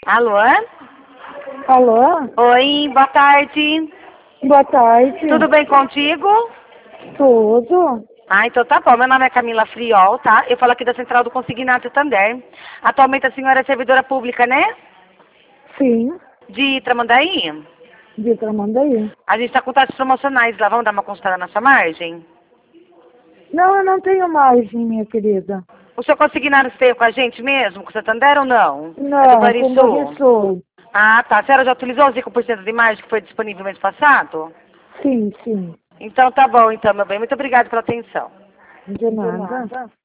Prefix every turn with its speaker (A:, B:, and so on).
A: Alô?
B: Alô?
A: Oi, boa tarde.
B: Boa tarde.
A: Tudo bem contigo?
B: Tudo?
A: Ah, então tá bom. Meu nome é Camila Friol, tá? Eu falo aqui da Central do Consignato Santander. Atualmente a senhora é servidora pública, né?
B: Sim.
A: De Tramandaí?
B: De Tramandaí.
A: A gente tá com taxas promocionais lá. Vamos dar uma consultada na sua margem?
B: Não, eu não tenho margem, minha querida.
A: O seu consignado esteve com a gente mesmo, com o Santander ou não? É do
B: Não, com
A: Banrisul.
B: Banrisul.
A: Ah, tá. A senhora já utilizou os 5% de margem que foi disponível mês passado?
B: Sim, sim.
A: Então tá bom, então, meu bem. Muito obrigada pela atenção.
B: De nada.